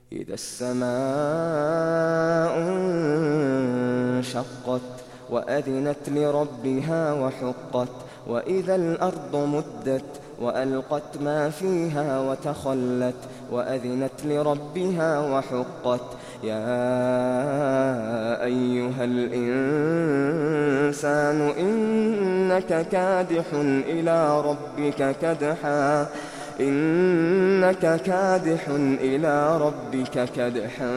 إذا السماء انشقت وأذنت لربها وحقت وإذا الأرض مدت وألقت ما فيها وتخلت وأذنت لربها وحقت يا أيها الإنسان إنك كادح إلى ربك كدحا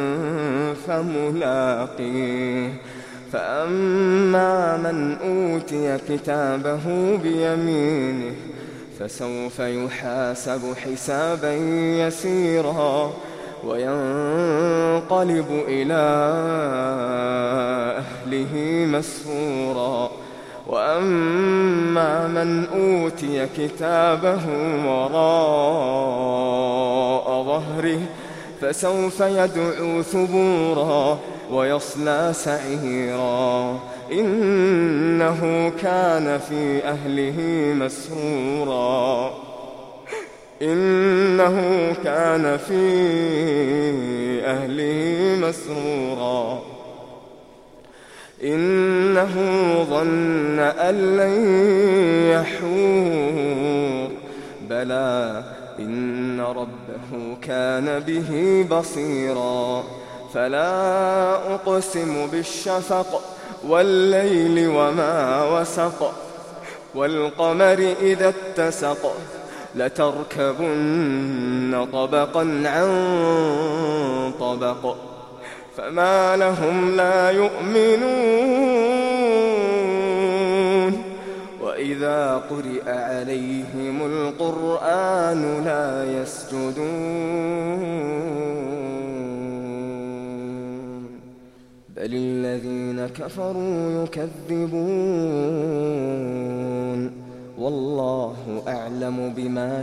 فملاقيه فأما من أوتي كتابه بيمينه فسوف يحاسب حسابا يسيرا وينقلب إلى أهله مسرورا وأما من أوتي كتابه وراء ظهره فسوف يدعو ثبورا ويصلى سعيرا إنه كان في أهله مسرورا إنه ظن أن لن يحور بلى إن ربه كان به بصيرا فلا أقسم بالشفق والليل وما وسق والقمر إذا اتسق لتركبن طبقا عن طبق فما لهم لا يؤمنون وإذا قرئ عليهم القرآن لا يسجدون بل الذين كفروا يكذبون والله أعلم بما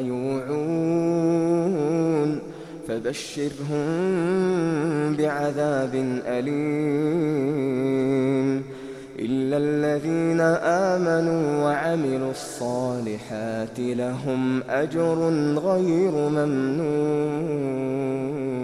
يوعون فبشرهم بعذاب أليم إلا الذين آمنوا وعملوا الصالحات لهم أجر غير ممنون.